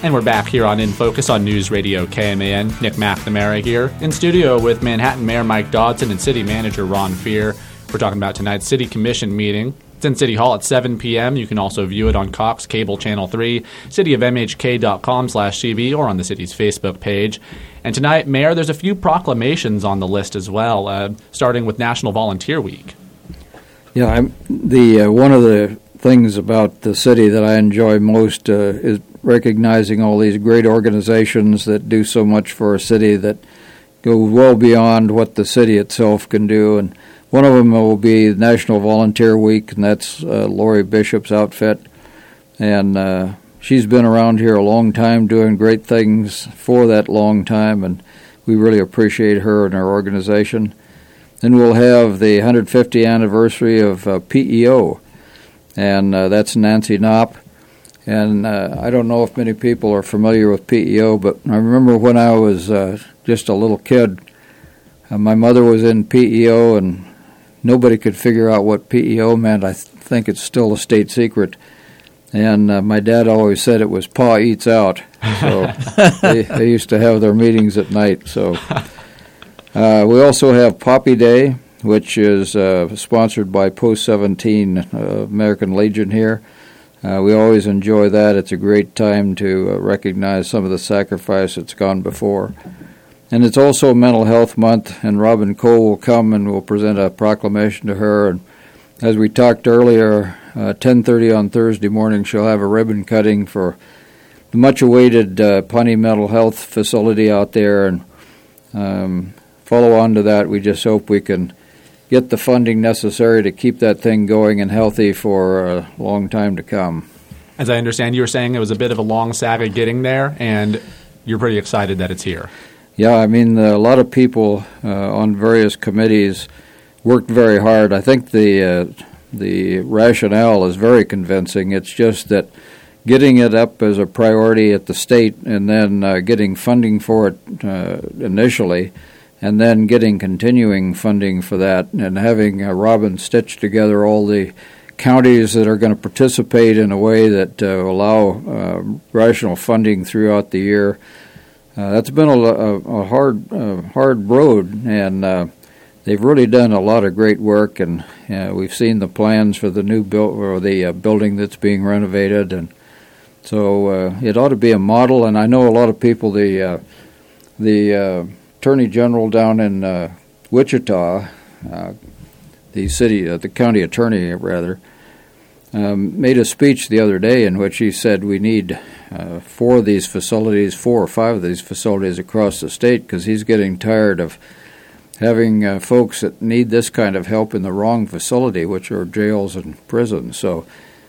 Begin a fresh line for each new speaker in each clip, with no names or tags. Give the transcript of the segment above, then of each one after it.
And we're back here on In Focus on News Radio KMAN. Nick McNamara here in studio with Manhattan Mayor Mike Dodson and City Manager Ron Fear. We're talking about tonight's City Commission meeting. It's in City Hall at 7 p.m. You can also view it on Cox Cable Channel 3, cityofmhk.com/TV, or on the city's Facebook page. And tonight, Mayor, there's a few proclamations on the list as well, starting with National Volunteer Week.
Yeah, one of the things about the city that I enjoy most is recognizing all these great organizations that do so much for a city that go well beyond what the city itself can do. And one of them will be National Volunteer Week, and that's Lori Bishop's outfit. And she's been around here a long time doing great things for that long time, and we really appreciate her and our organization. Then we'll have the 150th anniversary of PEO, and that's Nancy Knopp. And I don't know if many people are familiar with PEO, but I remember when I was just a little kid, my mother was in PEO, and nobody could figure out what PEO meant. I think it's still a state secret. And my dad always said it was Pa Eats Out. So they used to have their meetings at night. So we also have Poppy Day, which is sponsored by Post 17 American Legion here. We always enjoy that. It's a great time to recognize some of the sacrifice that's gone before. And it's also Mental Health Month, and Robin Cole will come and we'll present a proclamation to her. And as we talked earlier, 10:30 on Thursday morning, she'll have a ribbon cutting for the much-awaited Pawnee Mental Health Facility out there. And follow on to that, we just hope we can get the funding necessary to keep that thing going and healthy for a long time to come.
As I understand, you were saying it was a bit of a long saga getting there, and you're pretty excited that it's here.
Yeah, I mean, a lot of people on various committees worked very hard. I think the rationale is very convincing. It's just that getting it up as a priority at the state and then getting funding for it initially, and then getting continuing funding for that, and having Robin stitch together all the counties that are going to participate in a way that allow rational funding throughout the year. That's been a hard road, and they've really done a lot of great work. And we've seen the plans for the new building that's being renovated, and so it ought to be a model. And I know a lot of people. The Attorney General down in Wichita, the county attorney rather, made a speech the other day in which he said we need 4 or 5 of these facilities across the state, because he's getting tired of having folks that need this kind of help in the wrong facility, which are jails and prisons. So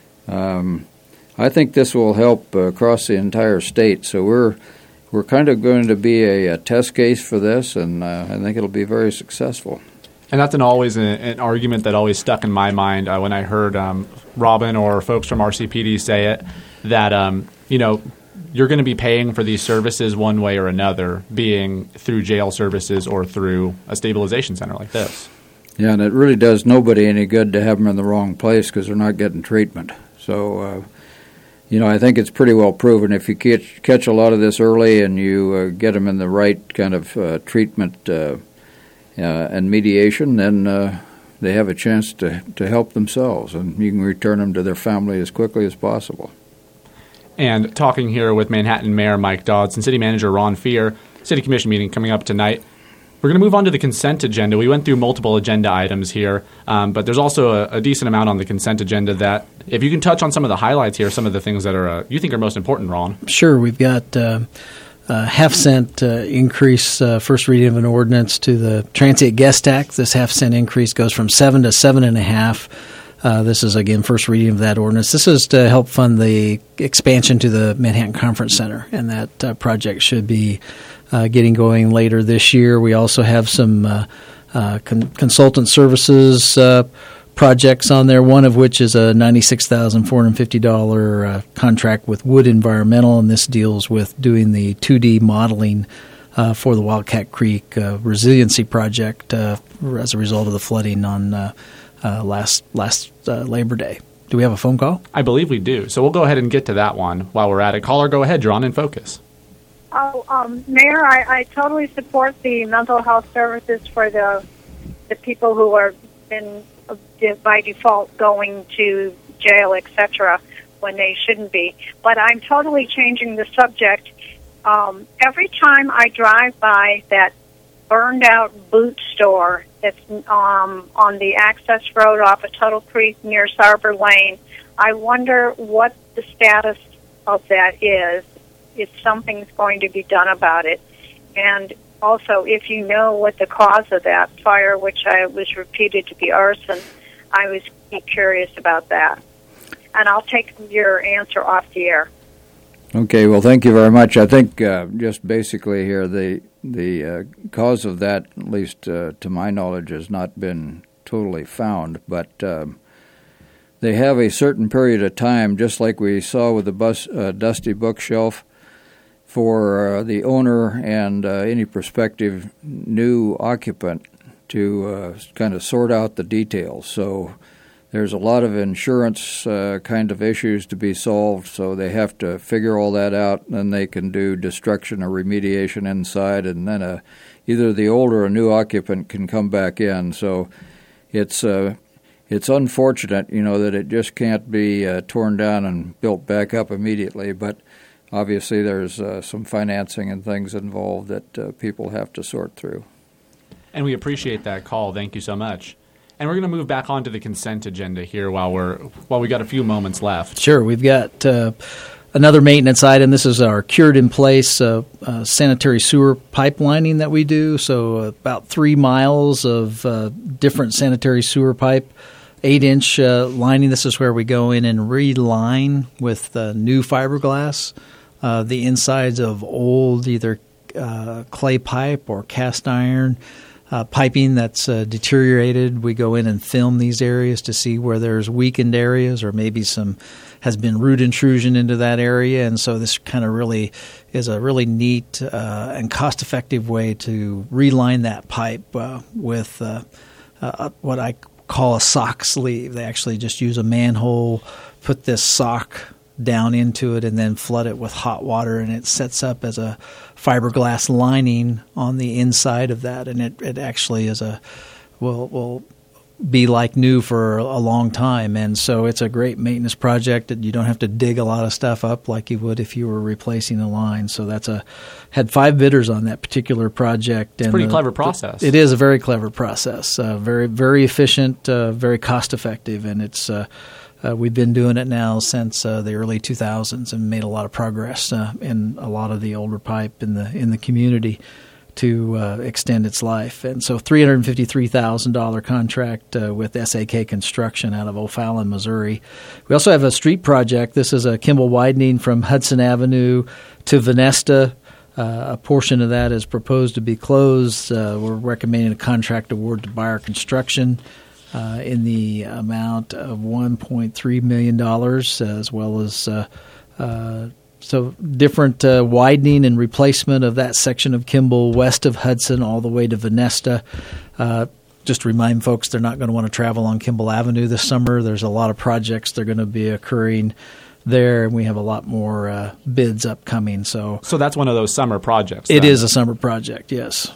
I think this will help across the entire state. So we're kind of going to be a test case for this, and I think it'll be very successful.
And that's always an argument that always stuck in my mind when I heard Robin or folks from RCPD say it, that you're going to be paying for these services one way or another, being through jail services or through a stabilization center like this.
Yeah, and it really does nobody any good to have them in the wrong place because they're not getting treatment. So, I think it's pretty well proven if you catch a lot of this early and you get them in the right kind of treatment and mediation, then they have a chance to help themselves, and you can return them to their family as quickly as possible.
And talking here with Manhattan Mayor Mike Dodson, City Manager Ron Fear, City Commission meeting coming up tonight. We're going to move on to the consent agenda. We went through multiple agenda items here, but there's also a decent amount on the consent agenda that, if you can touch on some of the highlights here, some of the things that are you think are most important, Ron.
Sure. We've got half-cent increase, first reading of an ordinance to the transient guest tax. This half-cent increase goes from 7 to 7.5. This is, again, first reading of that ordinance. This is to help fund the expansion to the Manhattan Conference Center, and that project should be getting going later this year. We also have some consultant services projects on there, one of which is a $96,450 contract with Wood Environmental, and this deals with doing the 2D modeling for the Wildcat Creek resiliency project as a result of the flooding on last Labor Day. Do we have a phone call?
I believe we do. So we'll go ahead and get to that one while we're at it. Caller, go ahead. You're on In Focus.
Mayor, I totally support the mental health services for the people who are been by default going to jail, etc., when they shouldn't be. But I'm totally changing the subject. Every time I drive by that burned-out boot store that's on the access road off of Tuttle Creek near Sarbor Lane, I wonder what the status of that is, if something's going to be done about it. And also, if you know what the cause of that fire, which I was repeated to be arson, I was curious about that. And I'll take your answer off the air.
Okay, well, thank you very much. I think just basically here, the cause of that, at least to my knowledge, has not been totally found, but they have a certain period of time, just like we saw with the Dusty Bookshelf, for the owner and any prospective new occupant to kind of sort out the details. So there's a lot of insurance kind of issues to be solved, so they have to figure all that out, and then they can do destruction or remediation inside, and then either the old or a new occupant can come back in. So it's unfortunate, that it just can't be torn down and built back up immediately, but obviously there's some financing and things involved that people have to sort through.
And we appreciate that call. Thank you so much. And we're going to move back onto the consent agenda here while we got a few moments left.
Sure. We've got another maintenance item. This is our cured in place sanitary sewer pipelining that we do. So about 3 miles of different sanitary sewer pipe, 8-inch lining. This is where we go in and reline with new fiberglass the insides of old either clay pipe or cast iron piping that's deteriorated. We go in and film these areas to see where there's weakened areas or maybe has been root intrusion into that area. And so this kind of really is a really neat and cost-effective way to reline that pipe with what I call a sock sleeve. They actually just use a manhole, put this sock down into it, and then flood it with hot water, and it sets up as a fiberglass lining on the inside of that, and it actually is will be like new for a long time. And so it's a great maintenance project that you don't have to dig a lot of stuff up like you would if you were replacing a line. So had 5 bidders on that particular project.
It's a pretty clever process.
It is a very clever process, very, very efficient, very cost effective, and it's we've been doing it now since the early 2000s and made a lot of progress in a lot of the older pipe in the community to extend its life. And so $353,000 contract with SAK Construction out of O'Fallon, Missouri. We also have a street project. This is a Kimball widening from Hudson Avenue to Venesta. A portion of that is proposed to be closed. We're recommending a contract award to Bayer Construction in the amount of $1.3 million, as well as so different widening and replacement of that section of Kimball west of Hudson all the way to Venesta. Just to remind folks, they're not going to want to travel on Kimball Avenue this summer. There's a lot of projects that are going to be occurring there, and we have a lot more bids upcoming. So
that's one of those summer projects.
It is a summer project, yes.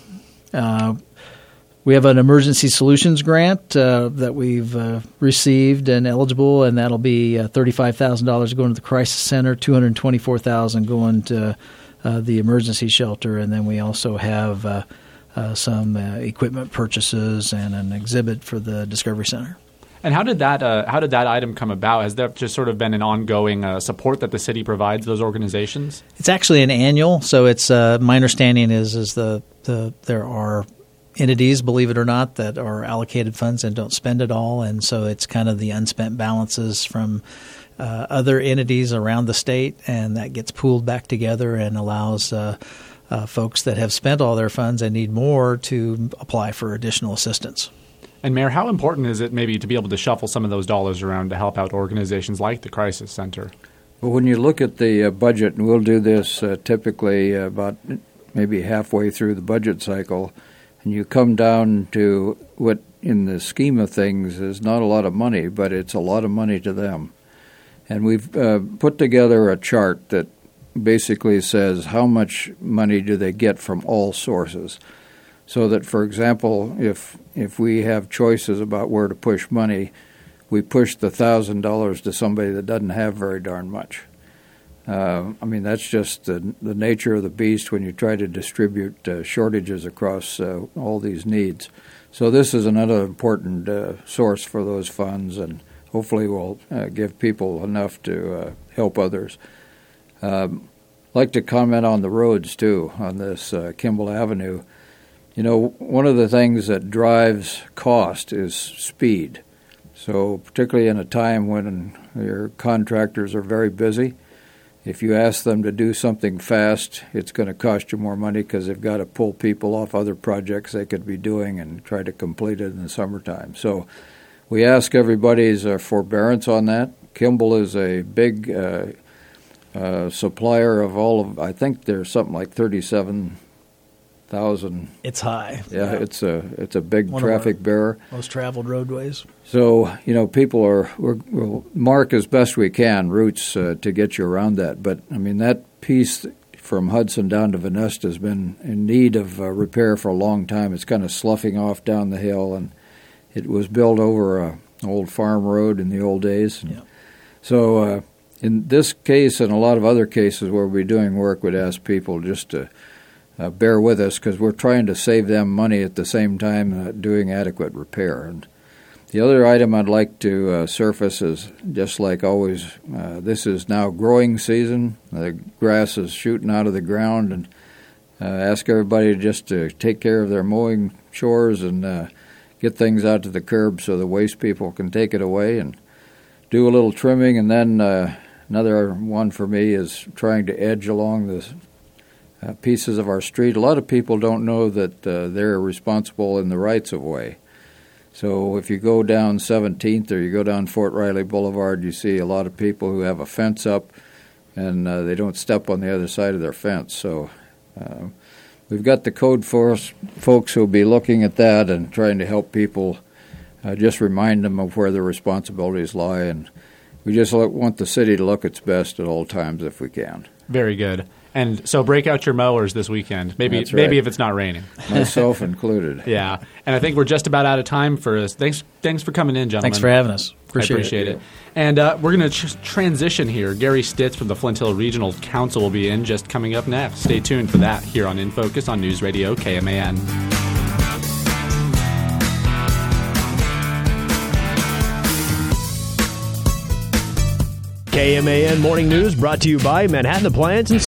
We have an emergency solutions grant that we've received and eligible, and that'll be $35,000 going to the crisis center, $224,000 going to the emergency shelter, and then we also have some equipment purchases and an exhibit for the Discovery Center.
And how did that item come about? Has there just sort of been an ongoing support that the city provides those organizations?
It's actually an annual, so it's my understanding is there are entities, believe it or not, that are allocated funds and don't spend it all, and so it's kind of the unspent balances from other entities around the state, and that gets pooled back together and allows folks that have spent all their funds and need more to apply for additional assistance.
And Mayor, how important is it maybe to be able to shuffle some of those dollars around to help out organizations like the Crisis Center?
Well, when you look at the budget, and we'll do this typically about maybe halfway through the budget cycle, and you come down to what in the scheme of things is not a lot of money, but it's a lot of money to them. And we've put together a chart that basically says how much money do they get from all sources. So that, for example, if we have choices about where to push money, we push the $1,000 to somebody that doesn't have very darn much. That's just the nature of the beast when you try to distribute shortages across all these needs. So this is another important source for those funds, and hopefully will give people enough to help others. I'd like to comment on the roads, too, on this Kimball Avenue. One of the things that drives cost is speed. So particularly in a time when your contractors are very busy, if you ask them to do something fast, it's going to cost you more money because they've got to pull people off other projects they could be doing and try to complete it in the summertime. So we ask everybody's forbearance on that. Kimball is a big supplier of all of, I think there's something like 37,000.
It's high.
Yeah, it's a big traffic bearer.
Most traveled roadways.
So, people we'll mark as best we can routes to get you around that. But, that piece from Hudson down to Venesta has been in need of repair for a long time. It's kind of sloughing off down the hill, and it was built over an old farm road in the old days.
Yeah.
So in this case and a lot of other cases where we're doing work, we'd ask people just to bear with us because we're trying to save them money at the same time doing adequate repair. And the other item I'd like to surface is, just like always, this is now growing season. The grass is shooting out of the ground, and ask everybody just to take care of their mowing chores and get things out to the curb so the waste people can take it away and do a little trimming. And then another one for me is trying to edge along the pieces of our street. A lot of people don't know that they're responsible in the rights-of-way. So if you go down 17th or you go down Fort Riley Boulevard, you see a lot of people who have a fence up and they don't step on the other side of their fence. So we've got the code force folks who will be looking at that and trying to help people, just remind them of where their responsibilities lie. And we just want the city to look its best at all times if we can.
Very good. And so break out your mowers this weekend, maybe
That's right.
maybe if it's not raining.
Myself included.
Yeah. And I think we're just about out of time for us. Thanks for coming in, gentlemen.
Thanks for having us.
Appreciate it. And we're going to transition here. Gary Stitz from the Flint Hill Regional Council will be in just coming up next. Stay tuned for that here on In Focus on News Radio KMAN.
KMAN Morning News brought to you by Manhattan Appliance and